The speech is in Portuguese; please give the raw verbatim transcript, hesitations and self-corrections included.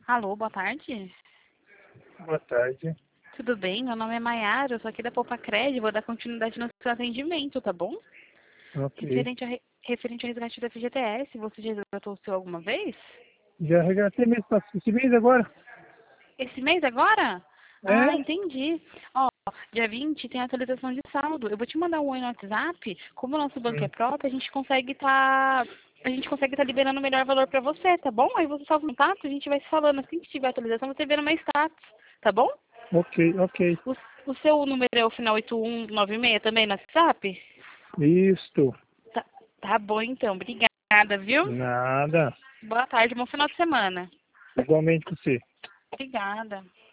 Alô, boa tarde. Boa tarde. Tudo bem? Meu nome é Maiara, eu sou aqui da Poupa Crédito, vou dar continuidade no seu atendimento, tá bom? Ok. Referente, a, re- referente ao resgate da F G T S, você já resgatou o seu alguma vez? Já regatei mesmo pra esse mês agora? Esse mês agora? Ah, É? entendi. Ó, dia vinte tem atualização de saldo. Eu vou te mandar um oi no WhatsApp. Como o nosso banco é Hum. próprio, a gente consegue tá... A gente consegue estar liberando o melhor valor pra você, tá bom? Aí você salva o contato, a gente vai se falando. Assim que tiver atualização, você vê no meu status, tá bom? Ok, ok. O, o seu número é o final oito um nove seis também no WhatsApp? Isto. Tá, tá bom então, obrigada, viu? Nada. Boa tarde, bom final de semana. Igualmente pra você. Obrigada.